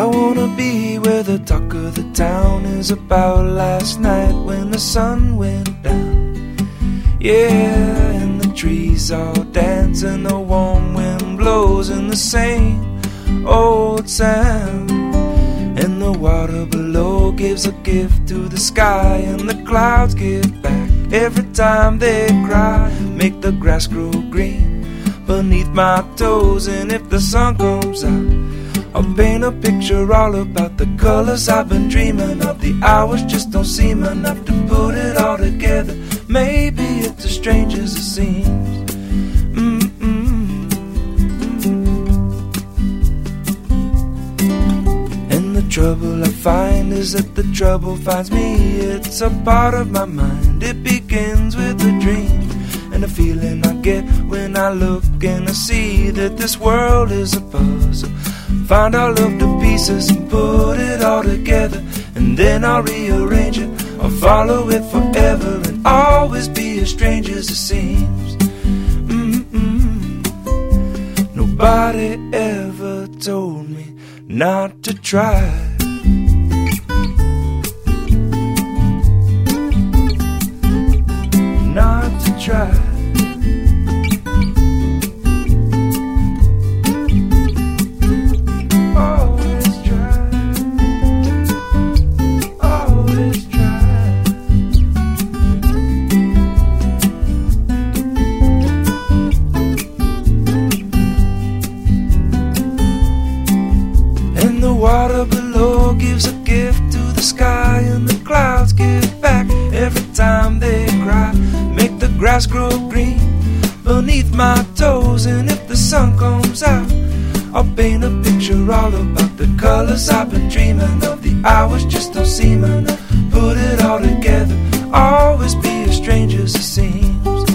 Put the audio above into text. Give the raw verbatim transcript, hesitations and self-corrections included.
wanna be where the talk of the town is about last night when the sun went down. Yeah, and the trees all dance and the warm wind blows in the same old sound. And the water below gives a gift to the sky, and the clouds give back every time they cry. Make the grass grow green beneath my toes, and if the sun comes out, I'll paint a picture all about the colors I've been dreaming of. The hours just don't seem enough to put it all together. Maybe it's as strange as it seems. Mm-mm. And the trouble I find is that the trouble finds me. It's a part of my mind. It begins with a dream, and the feeling I get when I look and I see that this world is a puzzle. Find all of the pieces and put it all together, and then I'll rearrange it. I'll follow it forever and always be as strange as it seems. Mm-mm. Nobody ever told me not to try. Not to try. Water below gives a gift to the sky, and the clouds give back every time they cry. Make the grass grow green beneath my toes, and if the sun comes out, I'll paint a picture all about the colors I've been dreaming of. The hours just don't seem enough. Put it all together, always be as strange as it seems.